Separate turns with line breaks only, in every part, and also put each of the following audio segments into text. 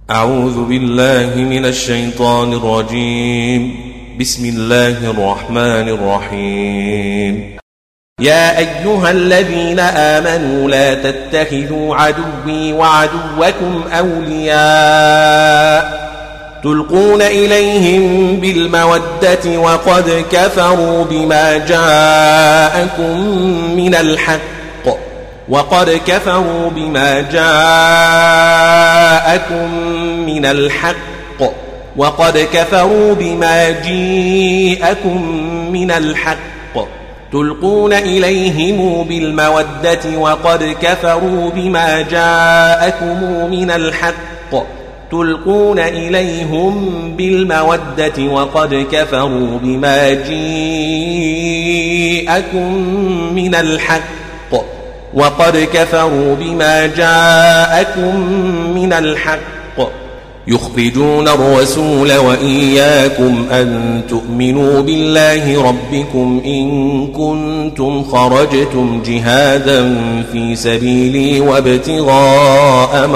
أعوذ بالله من الشيطان الرجيم. بسم الله الرحمن الرحيم. يا أيها الذين آمنوا لا تتخذوا عدوي وعدوكم أولياء تلقون إليهم بالمودة وقد كفروا بما جاءكم من الحق وقد كفروا بما جاءكم من الحق تلقون إليهم بالمودة وقد كفروا بما جاءكم من الحق تلقون إليهم بالمودة وقد كفروا بما جاءكم من الحق يخرجون الرسول وإياكم أن تؤمنوا بالله ربكم إن كنتم خرجتم جهادا في سبيلي وابتغاء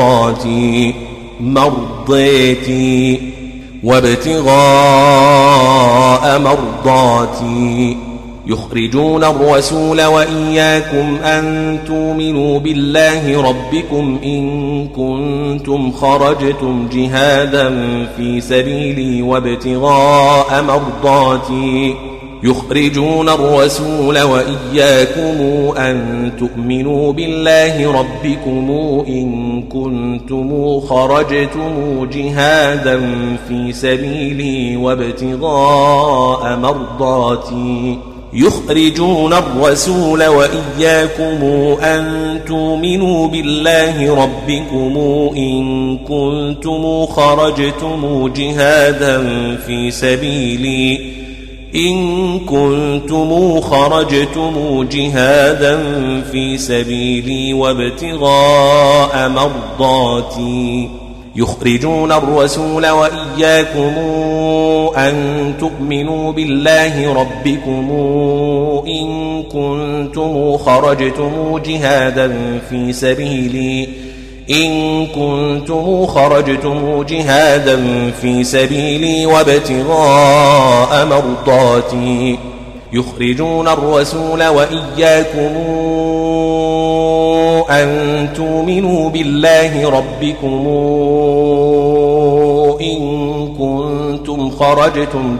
مرضاتي يخرجون الرسول وإياكم أن تؤمنوا بالله ربكم إن كنتم خرجتم جهادا في سبيلي وابتغاء مرضاتي يخرجون الرسول وإياكم أن تؤمنوا بالله ربكم إن كنتم خرجتم جهادا في سبيلي وابتغاء مرضاتي يخرجون الرسول وإياكم أن تؤمنوا بالله ربكم إن كنتم خرجتم جهادا في سبيلي وابتغاء مرضاتي يخرجون الرسول وإياكم أن تؤمنوا بالله ربكم إن كنتم خرجتم جهادا في سبيلي وابتغاء مرضاتي يخرجون الرسول وإياكم أن تؤمنوا بالله ربكم إن كنتم خرجتم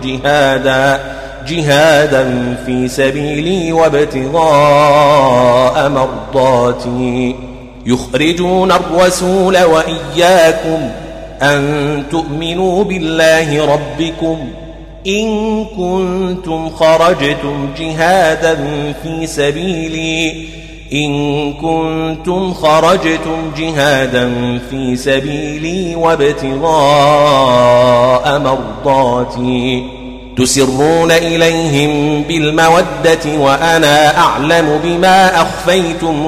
جهادا في سبيلي وابتغاء مرضاتي يخرجون الرسول وإياكم أن تؤمنوا بالله ربكم إن كنتم خرجتم جهادا في سبيلي وابتغاء مرضاتي تسرون إليهم بالمودة وأنا أعلم بما أخفيتم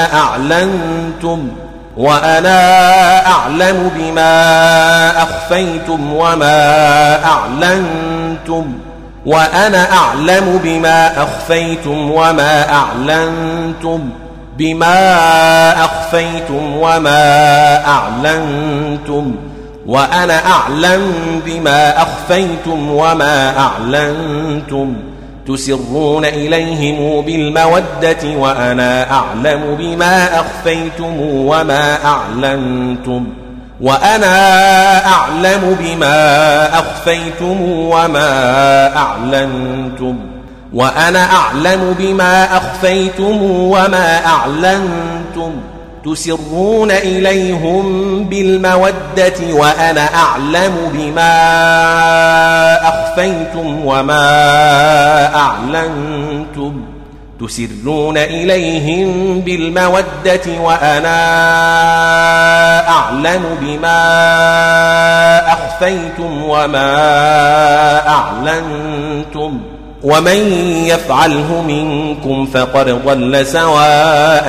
وما أعلنتم تسرون إليهم بالمودة وأنا أعلم بما أخفيتم وما أعلنتم تسرون إليهم بالمودة وأنا أعلم بما أخفيتم وما أعلنتم تسرون إليهم بالمودة وأنا أعلم بما أخفيتم وما أعلنتم ومن يفعله منكم فقد ضل سواء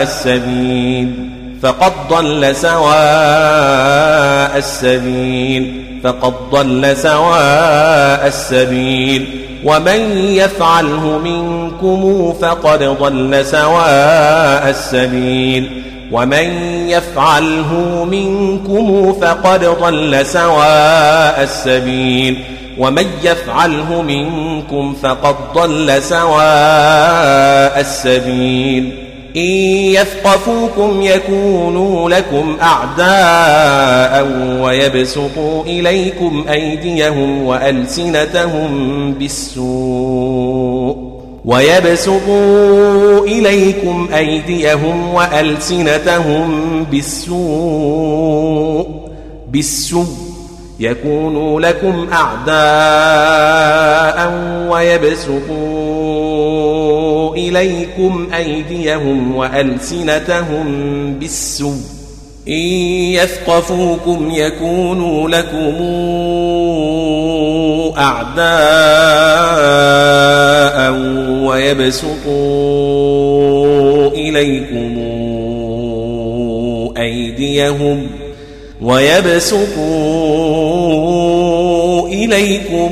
السبيل ومن يفعله منكم فقد ضل سواء السبيل ومن يفعله منكم فقد ضل سواء السبيل ومن يفعله منكم فقد ضل سواء السبيل إن يثقفوكم يكونوا لكم أعداء ويبسطوا إليكم أيديهم وألسنتهم بالسوء يكونوا لكم أعداء ويبسطوا إليكم أيديهم وألسنتهم بالسوء إن يثقفوكم يكونوا لكم أعداء ويبسطوا إليكم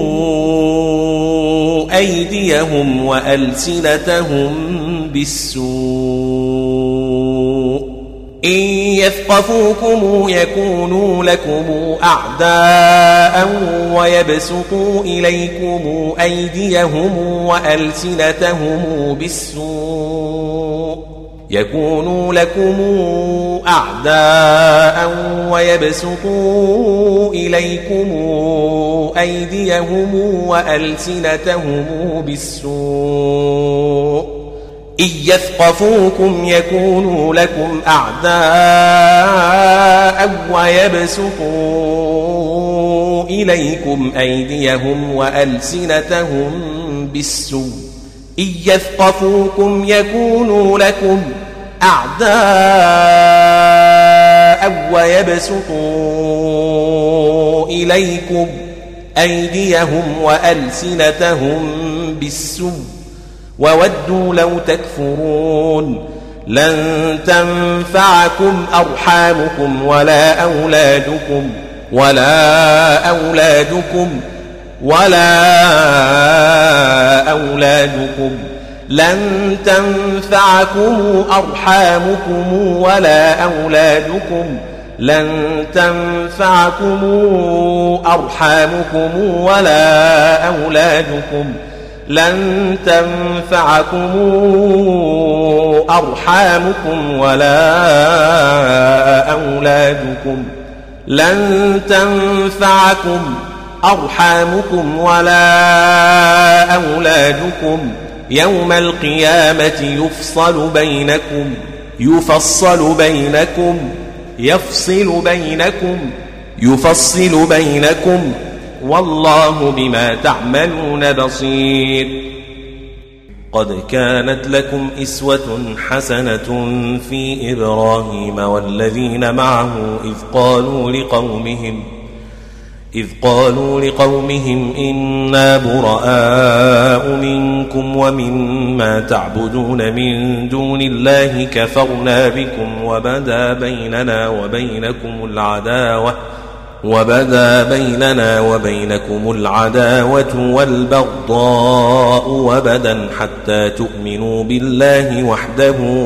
أيديهم وألسنتهم بالسوء إن يثقفوكم يكونوا لكم أعداء ويبسطوا إليكم أيديهم وألسنتهم بالسوء يكونوا لكم أعداء ويبسطوا إليكم أيديهم وألسنتهم بالسوء إن يثقفوكم يكونوا لكم أعداء ويبسطوا إليكم أيديهم وألسنتهم بالسوء إن يثقفوكم يكونوا لكم أعداء ويبسطوا إليكم أيديهم وألسنتهم بالسوء وودوا لو تكفرون لن تنفعكم أرحامكم ولا أولادكم لن تنفعكم أرحامكم ولا أولادكم يوم القيامة يفصل بينكم والله بما تعملون بصير قد كانت لكم إسوة حسنة في إبراهيم والذين معه إذ قالوا لقومهم إنا براء منكم ومما تعبدون من دون الله كفرنا بكم وبدا بيننا وبينكم العداوة والبغضاء وبدا حتى تؤمنوا بالله وحده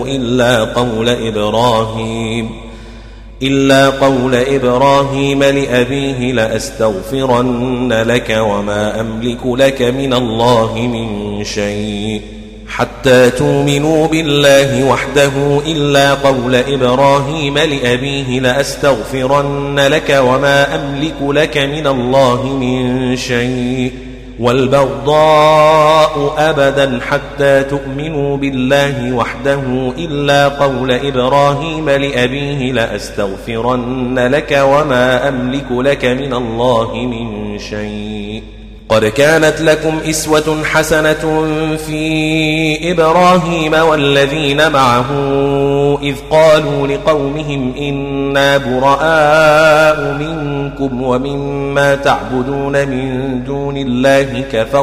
إلا قول إبراهيم لأبيه لأستغفرن لك وما أملك لك من الله من شيء حتى تؤمنوا بالله وحده إلا قول إبراهيم لأبيه لأستغفرن لك وما أملك لك من الله من شيء والبغضاء أبدا حتى تؤمنوا بالله وحده إلا قول إبراهيم لأبيه لأستغفرن لك وما أملك لك من الله من شيء قد كانت لكم إسوة حسنة في إبراهيم والذين معه إذ قالوا لقومهم إنا براء منكم ومما تعبدون من دون الله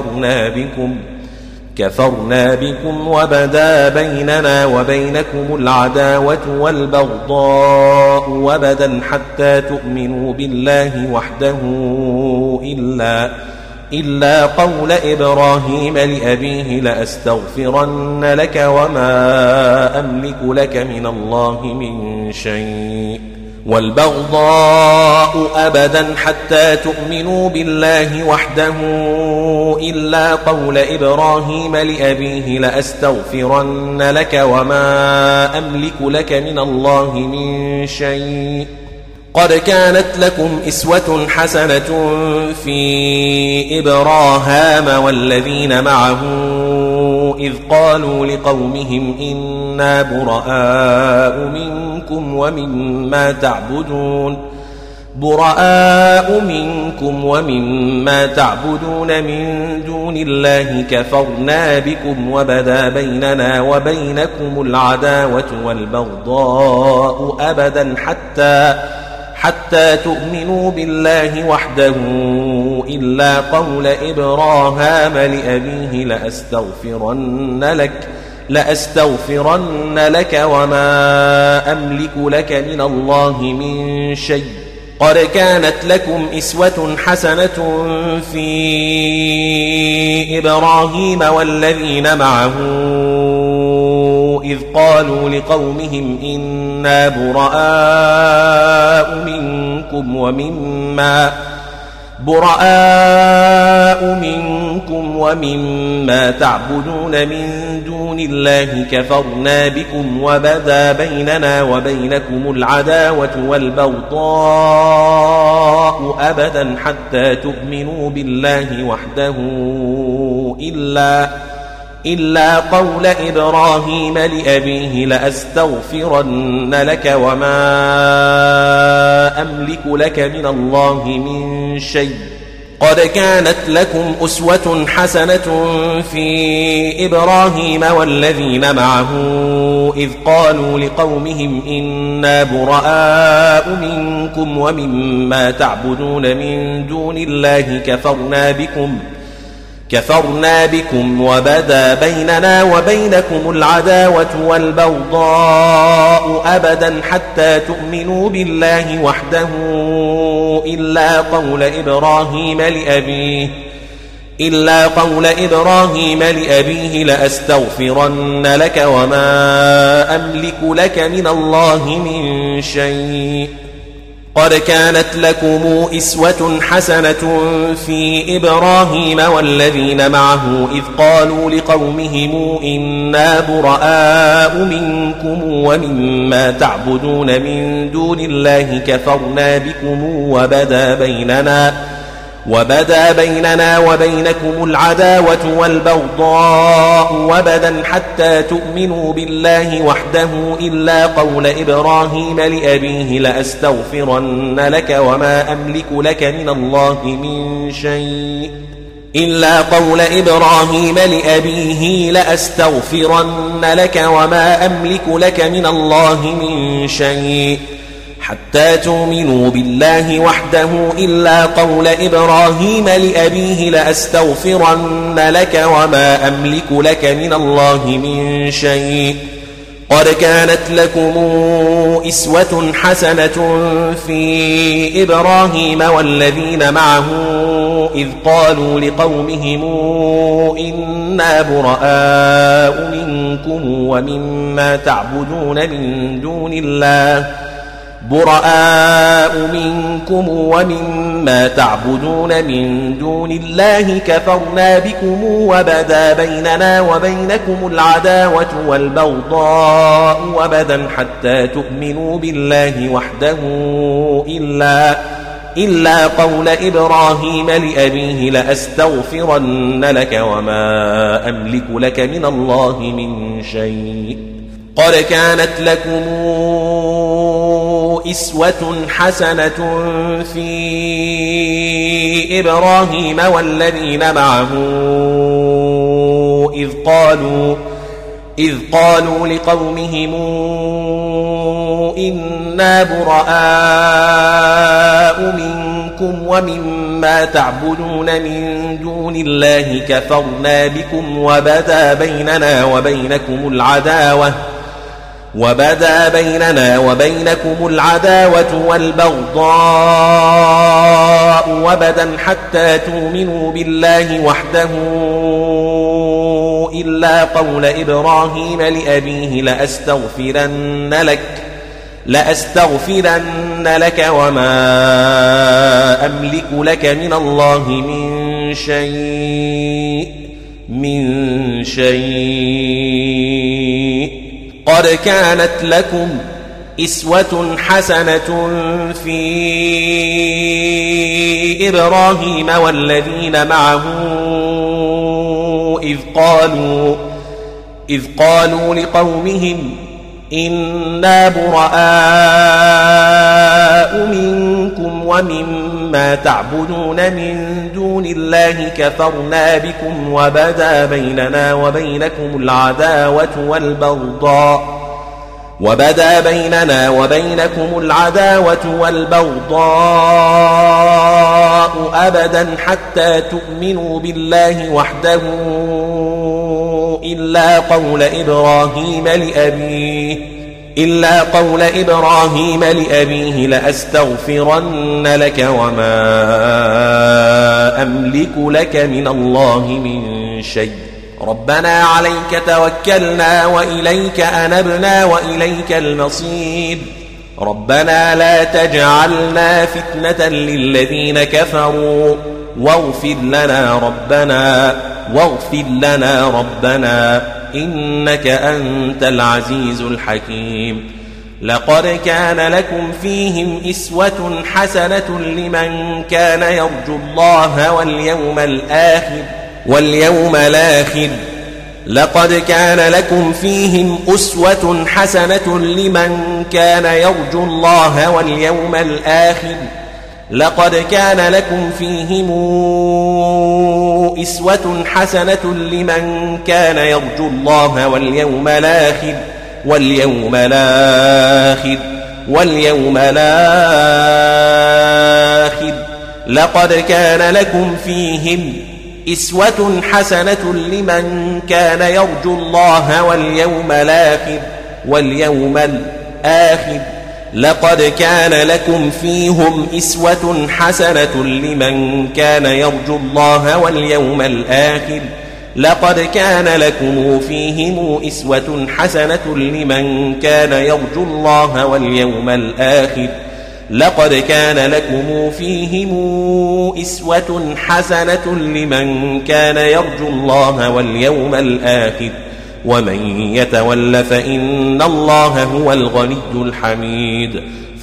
كفرنا بكم وبدا بيننا وبينكم العداوة والبغضاء وبدا حتى تؤمنوا بالله وحده إلا قول إبراهيم لأبيه لأستغفرن لك وما أملك لك من الله من شيء والبغضاء أبدا حتى تؤمنوا بالله وحده إلا قول إبراهيم لأبيه لأستغفرن لك وما أملك لك من الله من شيء قد كانت لكم إسوة حسنة في إبراهام والذين معه إذ قالوا لقومهم إنا براء منكم ومما تعبدون من دون الله كفرنا بكم وبدا بيننا وبينكم العداوة والبغضاء أبدا حتى تؤمنوا بالله وحده إلا قول إبراهام لأبيه لأستغفرن لك وما أملك لك من الله من شيء قد كانت لكم إسوة حسنة في إبراهيم والذين معه إذ قالوا لقومهم إنا براء منكم ومما تعبدون من دون الله كفرنا بكم وبدا بيننا وبينكم العداوة والبغضاء أبدا حتى تؤمنوا بالله وحده إلا قول إبراهيم لأبيه لأستغفرن لك وما أملك لك من الله من شيء قد كانت لكم أسوة حسنة في إبراهيم والذين معه إذ قالوا لقومهم إنا براء منكم ومما تعبدون من دون الله كفرنا بكم وبدا بيننا وبينكم العداوة والبغضاء أبدا حتى تؤمنوا بالله وحده إلا قول إبراهيم لأبيه لأستغفرن لك وما أملك لك من الله من شيء قد كانت لكم إسوة حسنة في إبراهيم والذين معه إذ قالوا لقومهم إنا براء منكم ومما تعبدون من دون الله كفرنا بكم وبدا بيننا وبينكم العداوة والبغضاء وبدا حتى تؤمنوا بالله وحده إلا قول إبراهيم لأبيه لأستغفرن لك وما أملك لك من الله من شيء إلا قول إبراهيم لأبيه لأستغفرن لك وما أملك لك من الله من شيء حتى تؤمنوا بالله وحده إلا قول إبراهيم لأبيه لأستغفرن لك وما أملك لك من الله من شيء قد كانت لكم إسوة حسنة في إبراهيم والذين معه إذ قالوا لقومهم إنا براء منكم ومما تعبدون من دون الله كفرنا بكم وبدا بيننا وبينكم العداوة والبغضاء أبدا حتى تؤمنوا بالله وحده إلا قول إبراهيم لأبيه لأستغفرن لك وما أملك لك من الله من شيء قد كانت لكم إسوة حسنة في إبراهيم والذين معه إذ قالوا لقومهم إنا براء منكم ومما تعبدون من دون الله كفرنا بكم وبدا بيننا وبينكم العداوة والبغضاء البغضاء أبدا حتى تؤمنوا بالله وحده إلا قول إبراهيم لأبيه لأستغفرن لك وما أملك لك من الله من شيء قد كانت لكم أسوة حسنة في إبراهيم والذين معه إذ قالوا لقومهم إنا براء منكم ومما تعبدون من دون الله كفرنا بكم وبدا بيننا وبينكم العداوة والبغضاء أبدا حتى تؤمنوا بالله وحده إلا قول إبراهيم لأبيه لأستغفرن لك وما أملك لك من الله من شيء ربنا عليك توكلنا وإليك أنبنا وإليك المصير ربنا لا تجعلنا فتنة للذين كفروا واغفر لنا ربنا إنك أنت العزيز الحكيم لقد كان لكم فيهم أسوة حسنة لمن كان يرجو الله واليوم الآخر لقد كان لكم فيهم أسوة حسنة لمن كان يرجو الله واليوم الآخر لقد كان لكم فيهم أسوة حسنة لمن كان يرجو الله واليوم الآخر لقد كان لكم فيهم أسوة حسنة لمن كان يرجو الله واليوم الآخر لقد كان لكم فيهم أسوة حسنة لمن كان يرجو الله واليوم الآخر لقد كان لكم فيهم أسوة حسنة لمن كان يرجو الله واليوم الآخر لقد كان لكم فيهم أسوة حسنة لمن كان يرجو الله واليوم الآخر ومن يتول فإن الله هو الغني الحميد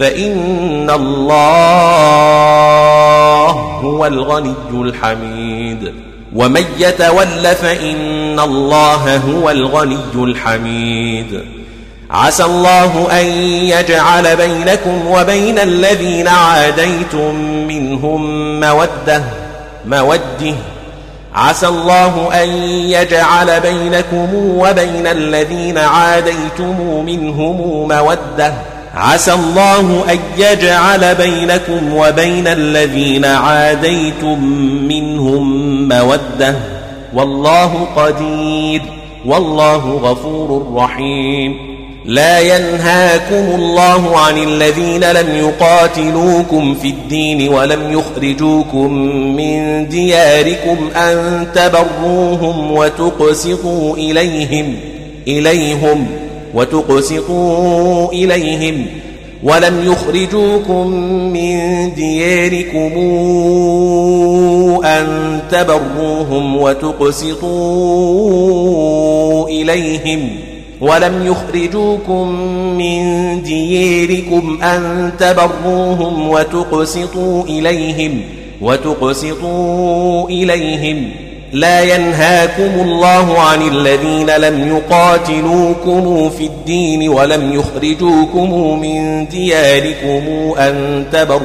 ومن يتول فإن الله هو الغني الحميد عسى الله أن يجعل بينكم وبين الذين عاديتم منهم مودة عسى الله أن يجعل بينكم وبين الذين عاديتم منهم مودة عسى الله أن يجعل بينكم وبين الذين عاديتم منهم مودة والله قدير والله غفور رحيم لا ينهاكم الله عن الذين لم يقاتلوكم في الدين ولم يخرجوكم من دياركم أن تبروهم وتقسطوا إليهم ولم يخرجوكم من دياركم أن تبروهم وتقسطوا إليهم ولم يخرجوكم من دياركم أن تبروهم وتقسطوا إليهم لا ينهاكم الله عن الذين لم يقاتلوكم في الدين ولم يخرجوكم من دياركم أن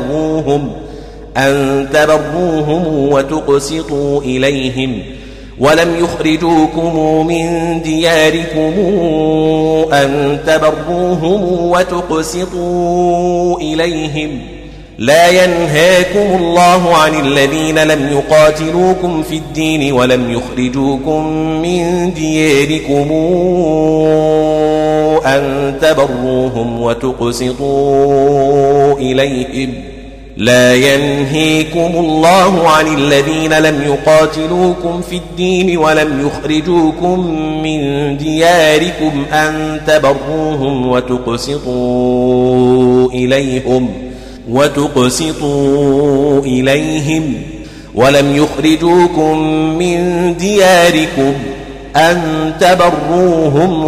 تبروهم وتقسطوا إليهم ولم يخرجوكم من دياركم أن تبروهم وتقسطوا إليهم لا ينهاكم الله عن الذين لم يقاتلوكم في الدين ولم يخرجوكم من دياركم أن تبروهم وتقسطوا إليهم لا ينهيكم الله عن الذين لم يقاتلوكم في الدين ولم يخرجوكم من دياركم أن تبروهم وتقسطوا إليهم ولم يخرجوكم من دياركم أن تبروهم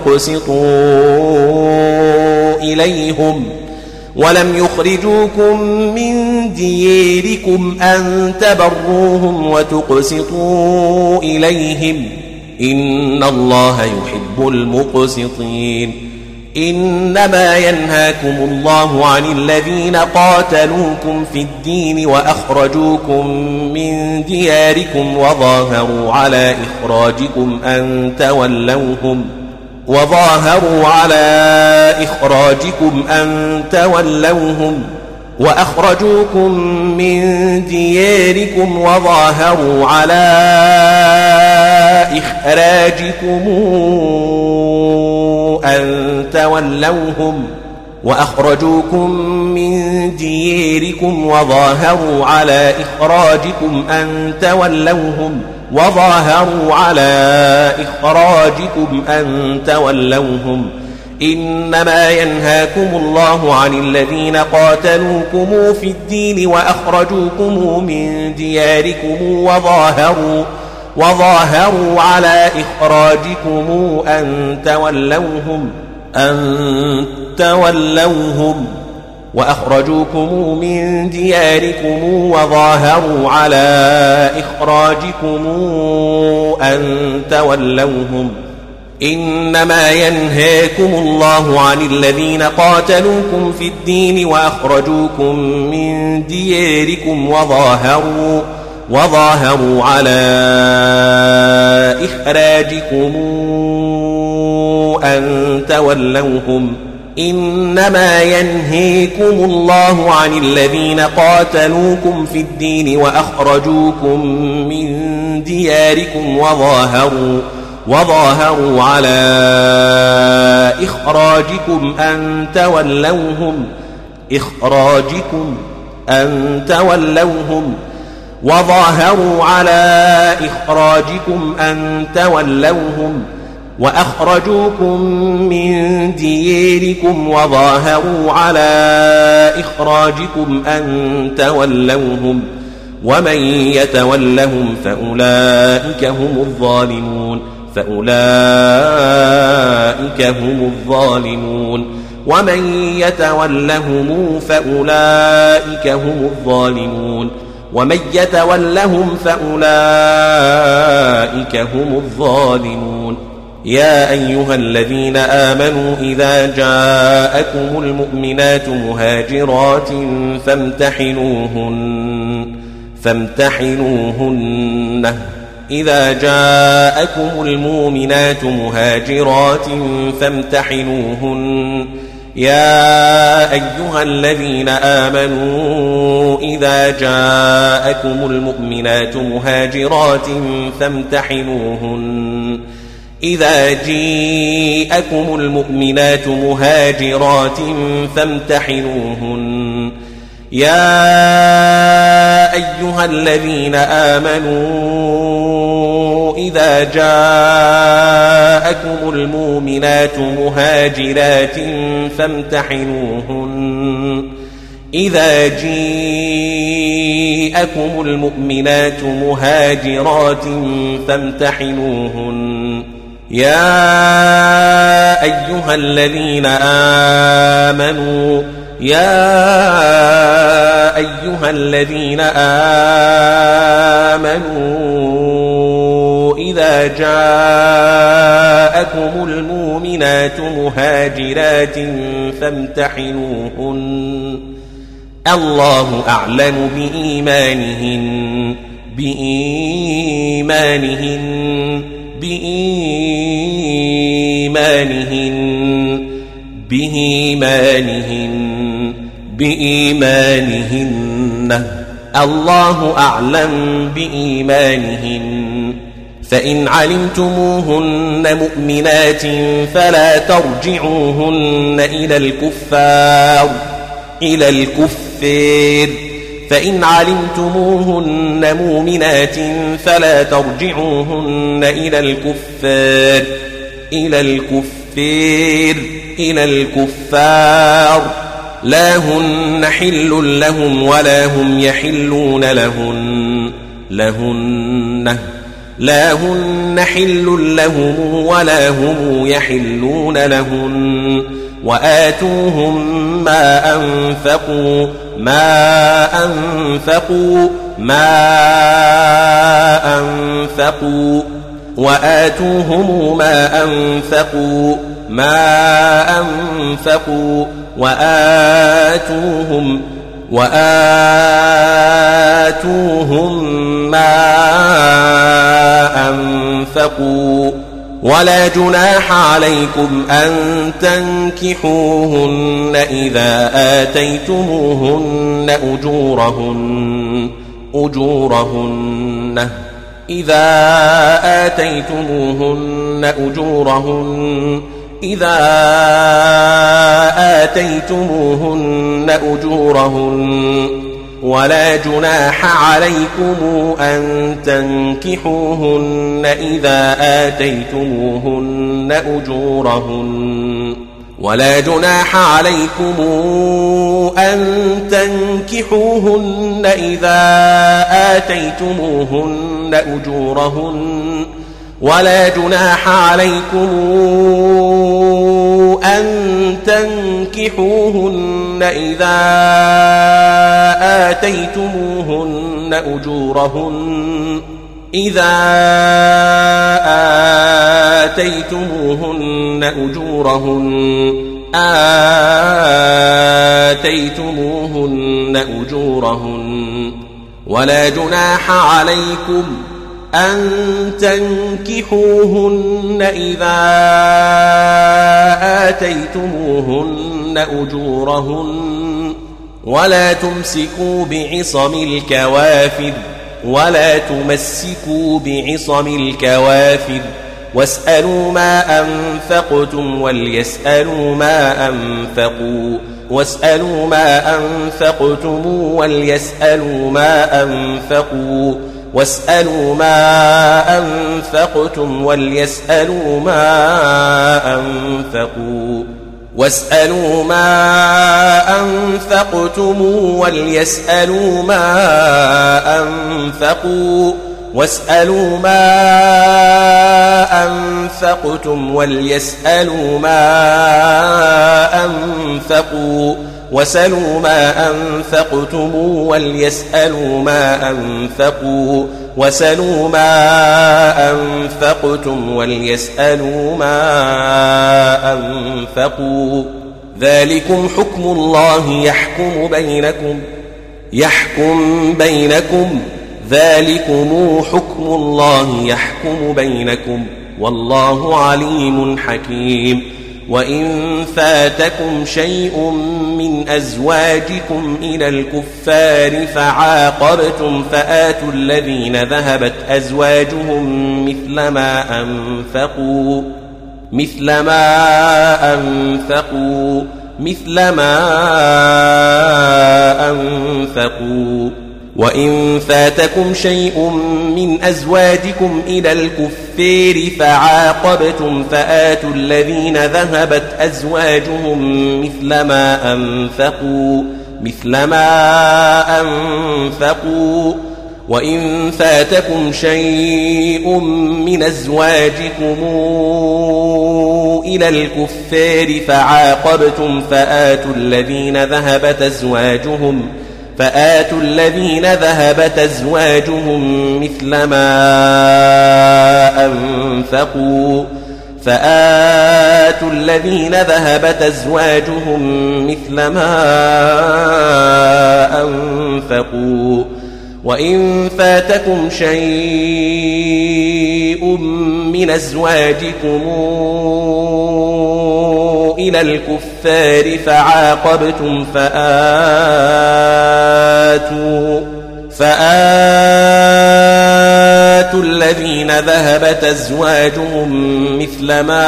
وتقسطوا إليهم ولم يخرجوكم من دياركم أن تبروهم وتقسطوا إليهم إن الله يحب المقسطين إنما ينهاكم الله عن الذين قاتلوكم في الدين وأخرجوكم من دياركم وظاهروا على إخراجكم أن تولوهم وأخرجوكم من دياركم وظاهروا على إخراجكم أن تولوهم وظاهروا على إخراجكم أن تولوهم إنما ينهاكم الله عن الذين قاتلوكم في الدين وأخرجوكم من دياركم وظاهروا على إخراجكم أن تولوهم وأخرجوكم من دياركم وظاهروا على إخراجكم أن تولوهم إنما ينهاكم الله عن الذين قاتلوكم في الدين وأخرجوكم من دياركم وظاهروا على إخراجكم أن تولوهم إنما ينهيكم الله عن الذين قاتلوكم في الدين وأخرجوكم من دياركم وظاهروا على إخراجكم أن تولوهم وظاهروا على إخراجكم أن تولوهم وأخرجوكم من دياركم وظاهروا على إخراجكم أن تولوهم ومن يتولهم فأولئك هم الظالمون ومن يتولهم فأولئك هم الظالمون ومن يتولهم فأولئك هم الظالمون يا أيها الذين آمنوا إذا جاءكم المؤمنات مهاجرات فامتحنوهن إذا جاءكم المؤمنات مهاجرات فامتحنوهن يا أيها الذين آمنوا إذا جاءكم المؤمنات مهاجرات فامتحنوهن إذا جاءكم المؤمنات مهاجرات فامتحنوهن يا أيها الذين آمنوا إذا جاءكم المؤمنات مهاجرات فامتحنوهن إذا جاءكم المؤمنات مهاجرات فامتحنوهن يا أيها الذين آمنوا إذا جاءكم المؤمنات مهاجرات فامتحنوهن الله أعلم بإيمانهن الله أعلم بإيمانهن فإن علمتموهن مؤمنات فلا ترجعوهن إلى الكفار الكفار فإن علمتموهن مؤمنات فلا ترجعوهن إلى الكفار لا هن حل لهم ولا هم يحلون لهن وآتوهم ما أنفقوا ولا جناح عليكم أن تنكحوهن إذا آتيتموهن أجورهن ولا جناح عليكم أن تنكحوهن إذا آتيتموهن أجورهن ولا جناح عليكم أن تنكحوهن إذا آتيتموهن أجورهن ولا جناح عليكم أن تنكحوهن إذا آتيتموهن أجورهن ولا تمسكوا بعصم الكوافر واسألوا ما أنفقتم وليسألوا ما أنفقوا واسألوا ما أنفقتم وليسألوا ما أنفقوا واسألوا ما أنفقتم وليسألوا ما أنفقوا واسألوا ما أنفقتم وليسألوا ما أنفقوا وسلوا ما أنفقتم وليسألوا ما أنفقوا وسلوا ما أنفقتم وليسألوا ما أنفقوا ذلكم حكم الله يحكم بينكم ذلكم حكم الله يحكم بينكم والله عليم حكيم وإن فاتكم شيء من أزواجكم إلى الكفار فعاقبتم فآتوا الذين ذهبت أزواجهم مثل ما أنفقوا وإن فاتكم شيء من أزواجكم إلى الكفار فعاقبتم فآتوا الذين ذهبت أزواجهم مثل ما أنفقوا وإن فاتكم شيء من أزواجكم إلى الكفار فعاقبتم فآتوا الذين ذهبت أزواجهم مثل ما أنفقوا وإن فاتكم شيء من أزواجكم إلى الكفار فعاقبتم فآتوا الذين ذهبت أزواجهم مثل ما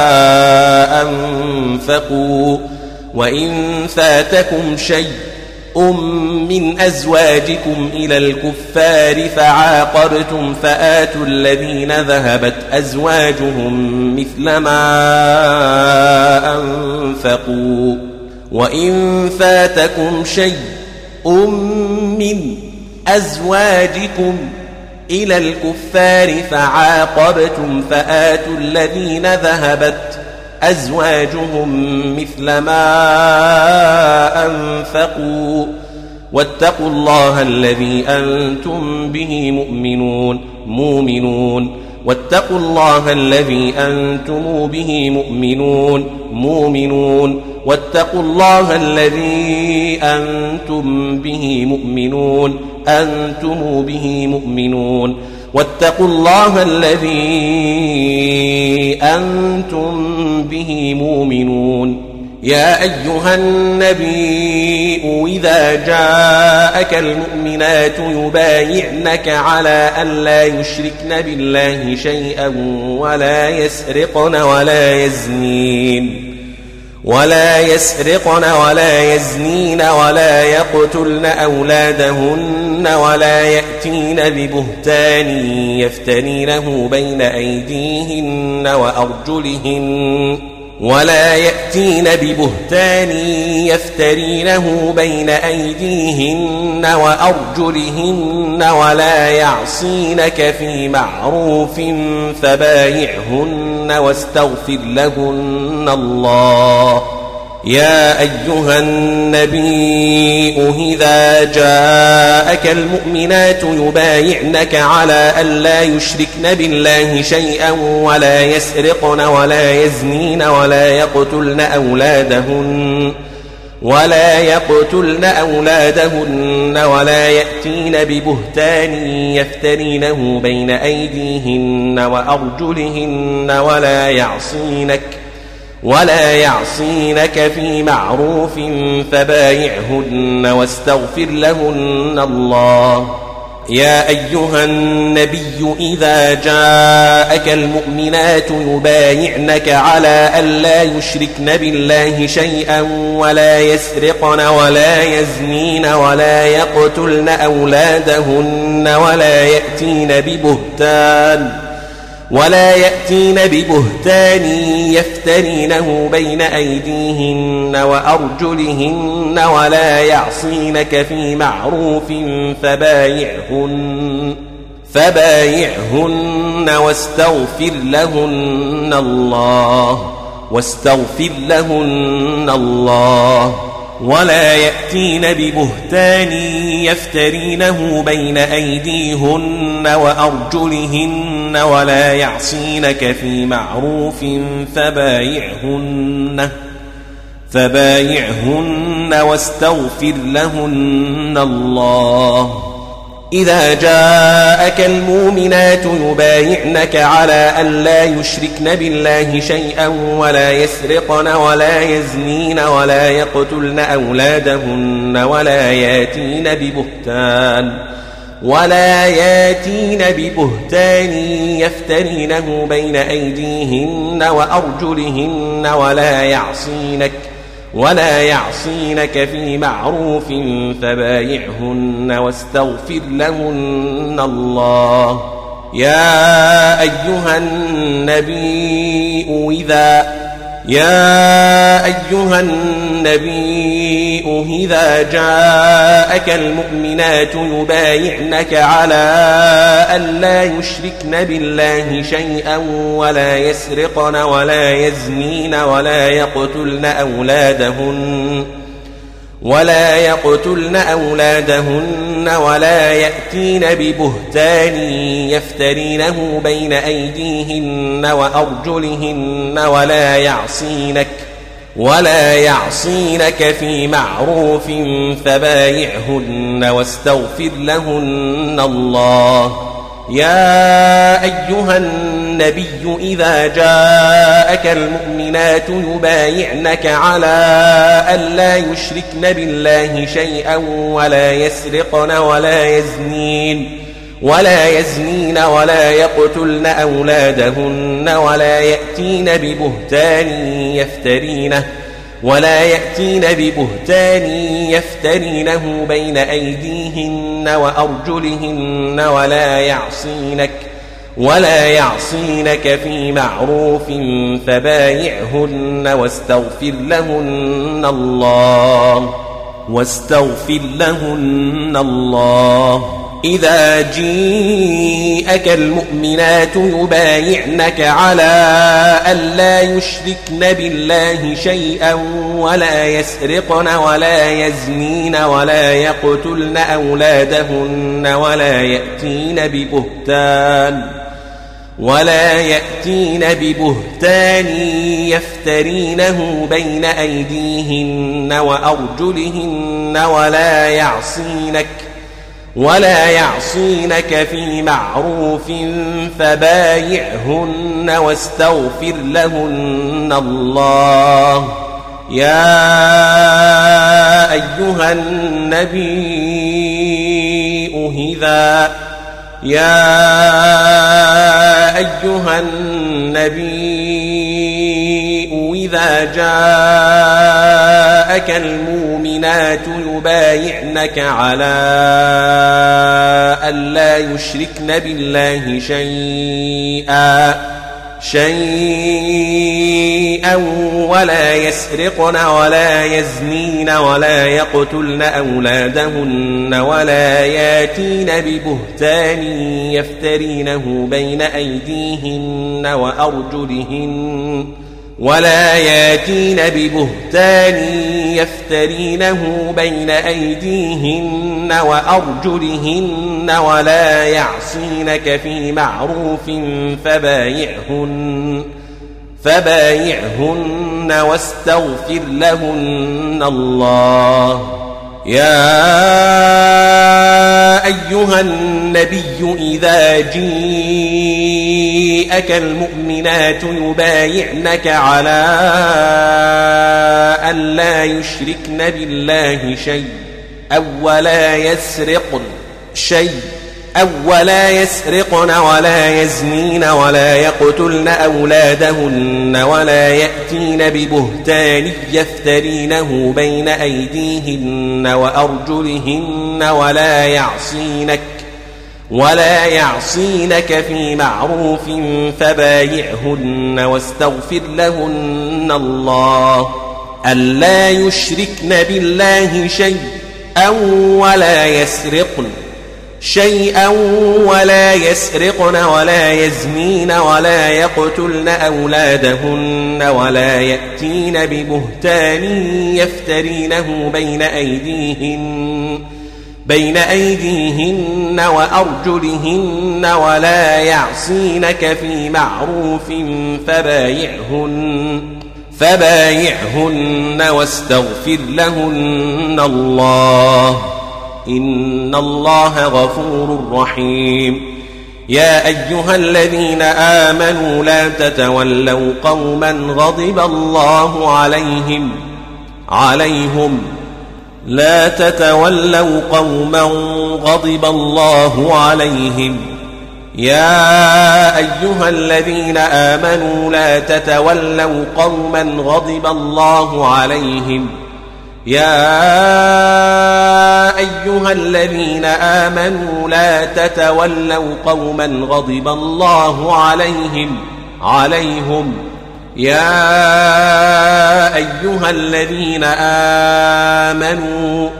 أنفقوا وإن فاتكم شيء من أزواجكم إلى الكفار فعاقبتم فآتوا الذين ذهبت أزواجهم مثل ما أنفقوا وإن فاتكم شيء من أزواجكم إلى الكفار فعاقبتم فآتوا الذين ذهبت أزواجهم مثل ما أنفقوا واتقوا الله الذي أنتم به مؤمنون واتقوا الله الذي أنتم به مؤمنون واتقوا الله الذي أنتم به مؤمنون واتقوا الله الذي أنتم به مؤمنون يا أيها النبي إذا جاءك المؤمنات يبايعنك على أن لا يشركن بالله شيئا ولا يسرقن ولا يزنين ولا يقتلن أولادهن ولا يأتين ببهتان يفترينه بين أيديهن وأرجلهن ولا يعصينك في معروف فبايعهن واستغفر لهن الله يا أيها النبي إذا جاءك المؤمنات يبايعنك على أن لا يشركن بالله شيئا ولا يسرقن ولا يزنين ولا يقتلن أولادهن ولا يأتين ببهتان يفترينه بين أيديهن وأرجلهن ولا يعصينك في معروف فبايعهن واستغفر لهن الله يا أيها النبي إذا جاءك المؤمنات يبايعنك على أن لا يشركن بالله شيئا ولا يسرقن ولا يزنين ولا يقتلن أولادهن ولا يأتين ببهتان يفترينه بين أيديهن وأرجلهن ولا يعصينك في معروف فبايعهن واستغفر لهن الله ولا يأتين ببهتان يفترينه بين أيديهن وأرجلهن ولا يعصينك في معروف فبايعهن واستغفر لهن الله إذا جاءك المؤمنات يبايعنك على أن لا يشركن بالله شيئا ولا يسرقن ولا يزنين ولا يقتلن أولادهن ولا ياتين ببهتان يفترينه بين أيديهن وأرجلهن ولا يعصينك في معروف فبايعهن واستغفر لهن الله يا أيها النبي إذا جاءك المؤمنات يبايعنك على أن لا يشركن بالله شيئا ولا يسرقن ولا يزنين ولا يقتلن أولادهن ولا يأتين ببهتان يفترينه بين أيديهن وأرجلهن ولا يعصينك في معروف فبايعهن واستغفر لهن الله يا أيها النبي إذا جاءك المؤمنات يبايعنك على أن لا يشركن بالله شيئا ولا يسرقن ولا يزنين ولا يقتلن أولادهن ولا يأتين ببهتان ولا يأتين ببهتان يفترينه بين أيديهن وأرجلهن ولا يعصينك في معروف فبايعهن واستغفر لهن الله. إذا جيءك المؤمنات يبايعنك على ألا يشركن بالله شيئا ولا يسرقن ولا يزنين ولا يقتلن أولادهن ولا يأتين ببهتان يفترينه بين أيديهن وأرجلهن ولا يعصينك في معروف فبايعهن واستغفر لهن الله. يا أيها النبي إذا جاءك المؤمنات يبايعنك على ألا يشركن بالله شيئا ولا يسرقن ولا يزنين ولا يقتلن أولادهن ولا ياتين ببهتان يفترينه بين أيديهن وأرجلهن ولا يعصينك في معروف فبايعهن واستغفر لهن الله. يا أيها النبي إذا جيءك المؤمنات يبايعنك على ألا يشركن بالله شيئا ولا يسرقن ولا يزنين ولا يقتلن أولادهن ولا يأتين ببهتان يفترينه بين أيديهن وأرجلهن ولا يعصينك في معروف فبايعهن واستغفر لهن الله. ألا يشركن بالله شيئا ولا يسرقن ولا يزنين ولا يقتلن أولادهن ولا يأتين ببهتان يفترينه بين أيديهن وأرجلهن ولا يعصينك في معروف فبايعهن واستغفر لهن الله. إن الله غفور رحيم. يا أيها الذين آمنوا لا تتولوا قوما غضب الله عليهم يا أيها الذين آمنوا لا تتولوا قوما غضب الله عليهم يا أيها الذين آمنوا لا تتولوا قوما غضب الله عليهم يا أيها الذين آمنوا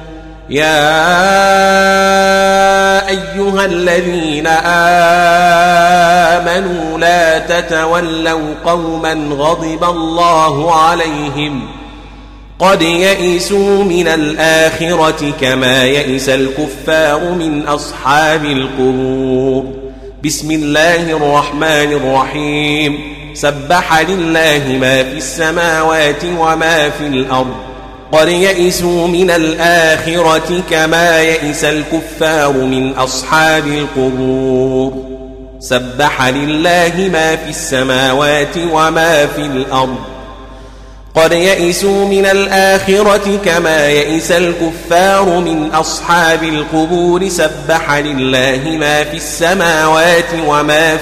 لا تتولوا قوما غضب الله عليهم قد يئسوا من الآخرة كما يئس الكفار من أصحاب القبور. بسم الله الرحمن الرحيم. سبح لله ما في السماوات وما في الأرض قد يئسوا من الآخرة كما يئس الكفار من أصحاب القبور. سبح لله ما في السماوات وما في الأرض قد يئسوا من الآخرة كما يئس الكفار من أصحاب القبور. سبح لله ما في السماوات وما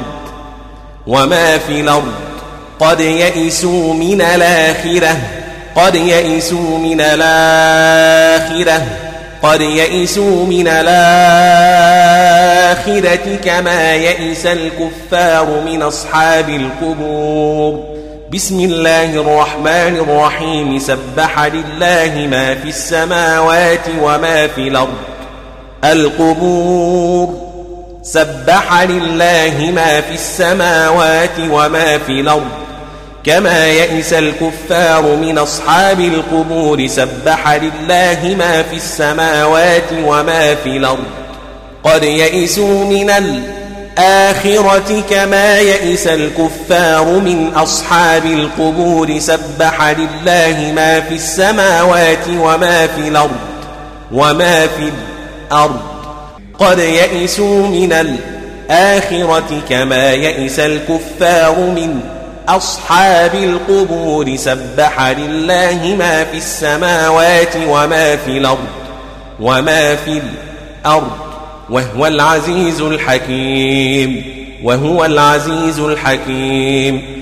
في الأرض قد يئسوا من الآخرة قد يئسوا من الآخرة كما يئس الكفار من أصحاب القبور. بسم الله الرحمن الرحيم. سبح لله ما في السماوات وما في الأرض. القبور. سبح لله ما في السماوات وما في الأرض كما يئس الكفار من أصحاب القبور. سبح لله ما في السماوات وما في الأرض. قد يئسوا من الآخرة كما يئس الكفار من أصحاب القبور. سبح لله ما في السماوات وما في الأرض قد يئسوا من الآخرة كما يئس الكفار من أصحاب القبور. سبح لله ما في السماوات وما في الأرض وهو العزيز الحكيم.